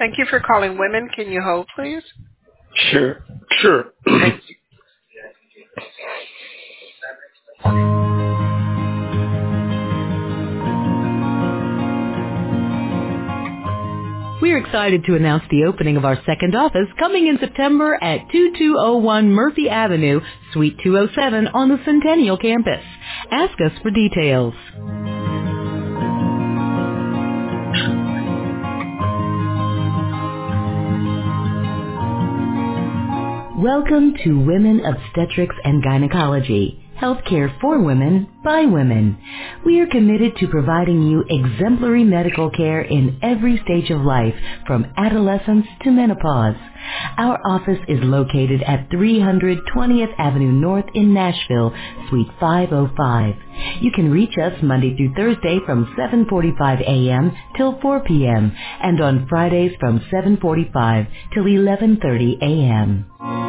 Thank you for calling Women. Can you hold, please? Sure, sure. Thank you. We're excited to announce the opening of our second office coming in September at 2201 Murphy Avenue, Suite 207 on the Centennial Campus. Ask us for details. Welcome to Women Obstetrics and Gynecology. Healthcare for women, by women. We are committed to providing you exemplary medical care in every stage of life, from adolescence to menopause. Our office is located at 300 20th Avenue North in Nashville, Suite 505. You can reach us Monday through Thursday from 7:45 a.m. till 4 p.m. and on Fridays from 7:45 till 11:30 a.m.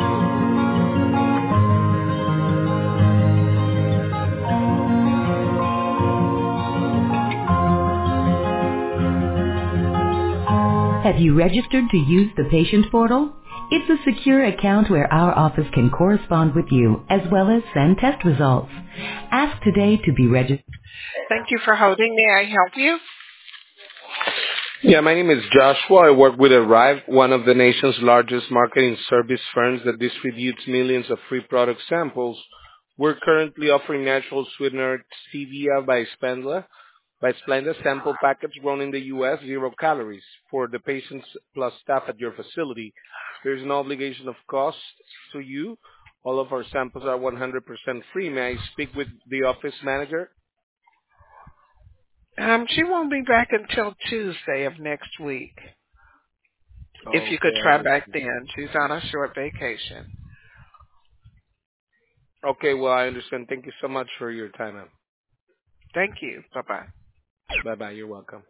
Have you registered to use the patient portal? It's a secure account where our office can correspond with you as well as send test results. Ask today to be registered. Thank you for holding. May I help you? Yeah, my name is Joshua. I work with Arrive, one of the nation's largest marketing service firms that distributes millions of free product samples. We're currently offering natural sweetener stevia by Splenda sample packets grown in the U.S., 0 calories, for the patients plus staff at your facility. There's no obligation of cost to you. All of our samples are 100% free. May I speak with the office manager? She won't be back until Tuesday of next week. If you could Okay, I try back understand. then. She's on a short vacation. Okay, well, I understand. Thank you so much for your time, ma'am. Thank you. Bye-bye. Bye-bye. You're welcome.